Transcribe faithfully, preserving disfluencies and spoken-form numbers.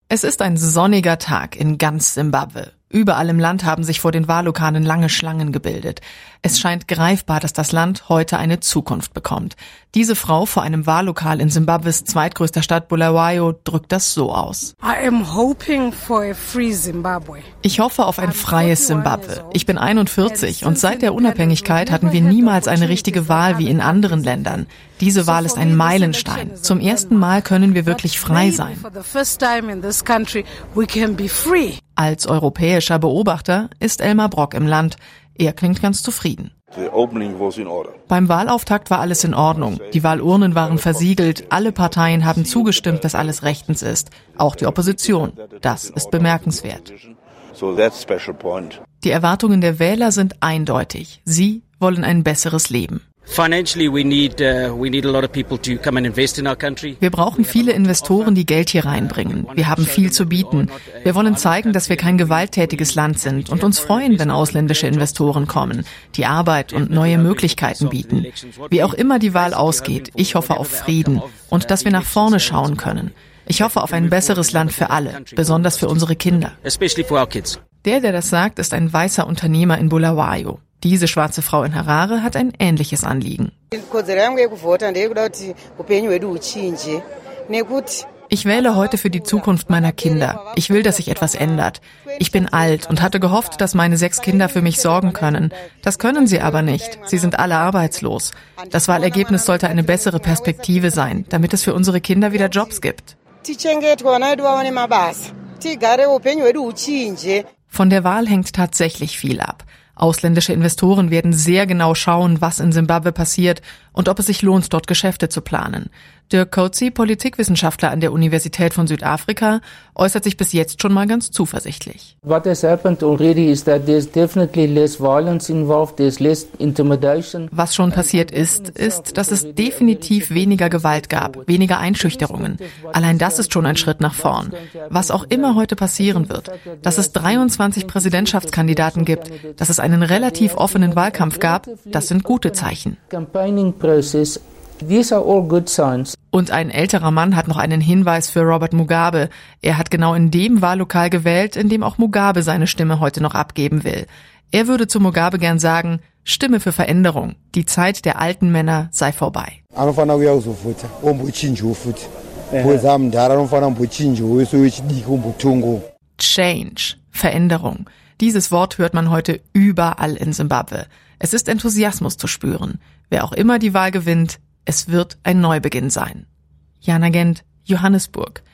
Es ist ein sonniger Tag in ganz Simbabwe. Überall im Land haben sich vor den Wahllokalen lange Schlangen gebildet. Es scheint greifbar, dass das Land heute eine Zukunft bekommt. Diese Frau vor einem Wahllokal in Simbabwes zweitgrößter Stadt Bulawayo drückt das so aus. I am hoping for a free Zimbabwe. Ich hoffe auf ein freies Simbabwe. Ich bin einundvierzig und seit der Unabhängigkeit hatten wir niemals eine richtige Wahl wie in anderen Ländern. Diese Wahl ist ein Meilenstein. Zum ersten Mal können wir wirklich frei sein. Als europäischer Beobachter ist Elmar Brok im Land. Er klingt ganz zufrieden. Beim Wahlauftakt war alles in Ordnung. Die Wahlurnen waren versiegelt. Alle Parteien haben zugestimmt, dass alles rechtens ist. Auch die Opposition. Das ist bemerkenswert. Die Erwartungen der Wähler sind eindeutig. Sie wollen ein besseres Leben. Wir brauchen viele Investoren, die Geld hier reinbringen. Wir haben viel zu bieten. Wir wollen zeigen, dass wir kein gewalttätiges Land sind und uns freuen, wenn ausländische Investoren kommen, die Arbeit und neue Möglichkeiten bieten. Wie auch immer die Wahl ausgeht, ich hoffe auf Frieden und dass wir nach vorne schauen können. Ich hoffe auf ein besseres Land für alle, besonders für unsere Kinder. Der, der das sagt, ist ein weißer Unternehmer in Bulawayo. Diese schwarze Frau in Harare hat ein ähnliches Anliegen. Ich wähle heute für die Zukunft meiner Kinder. Ich will, dass sich etwas ändert. Ich bin alt und hatte gehofft, dass meine sechs Kinder für mich sorgen können. Das können sie aber nicht. Sie sind alle arbeitslos. Das Wahlergebnis sollte eine bessere Perspektive sein, damit es für unsere Kinder wieder Jobs gibt. Von der Wahl hängt tatsächlich viel ab. Ausländische Investoren werden sehr genau schauen, was in Simbabwe passiert und ob es sich lohnt, dort Geschäfte zu planen. Dirk Coetzee, Politikwissenschaftler an der Universität von Südafrika, äußert sich bis jetzt schon mal ganz zuversichtlich. What has happened already is that there's definitely less violence involved, there's less intimidation. Was schon passiert ist, ist, dass es definitiv weniger Gewalt gab, weniger Einschüchterungen. Allein das ist schon ein Schritt nach vorn. Was auch immer heute passieren wird, dass es dreiundzwanzig Präsidentschaftskandidaten gibt, dass es einen relativ offenen Wahlkampf gab, das sind gute Zeichen. These are all good signs. Und ein älterer Mann hat noch einen Hinweis für Robert Mugabe. Er hat genau in dem Wahllokal gewählt, in dem auch Mugabe seine Stimme heute noch abgeben will. Er würde zu Mugabe gern sagen, Stimme für Veränderung. Die Zeit der alten Männer sei vorbei. Change, Veränderung. Dieses Wort hört man heute überall in Simbabwe. Es ist Enthusiasmus zu spüren. Wer auch immer die Wahl gewinnt, es wird ein Neubeginn sein. Jana Gent, Johannesburg.